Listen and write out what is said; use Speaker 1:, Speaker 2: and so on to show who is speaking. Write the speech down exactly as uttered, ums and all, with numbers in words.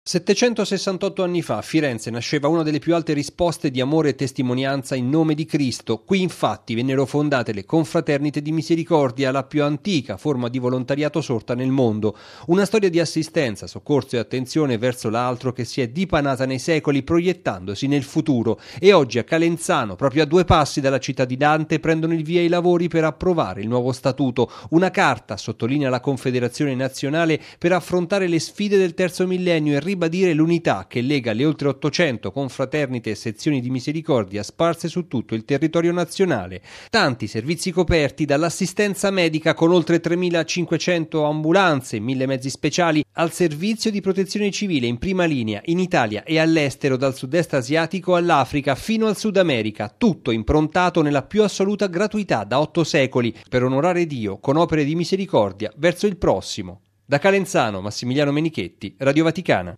Speaker 1: settecentosessantotto anni fa a Firenze nasceva una delle più alte risposte di amore e testimonianza in nome di Cristo. Qui infatti vennero fondate le Confraternite di Misericordia, la più antica forma di volontariato sorta nel mondo. Una storia di assistenza, soccorso e attenzione verso l'altro che si è dipanata nei secoli proiettandosi nel futuro, e oggi a Calenzano, proprio a due passi dalla città di Dante, prendono il via i lavori per approvare il nuovo statuto, una carta, sottolinea la Confederazione Nazionale, per affrontare le sfide del terzo millennio e ribadire l'unità che lega le oltre ottocento confraternite e sezioni di misericordia sparse su tutto il territorio nazionale. Tanti servizi coperti, dall'assistenza medica con oltre tremilacinquecento ambulanze, mille mezzi speciali, al servizio di protezione civile in prima linea in Italia e all'estero, dal sud-est asiatico all'Africa fino al Sud America, tutto improntato nella più assoluta gratuità da otto secoli, per onorare Dio con opere di misericordia verso il prossimo. Da Calenzano, Massimiliano Menichetti, Radio Vaticana.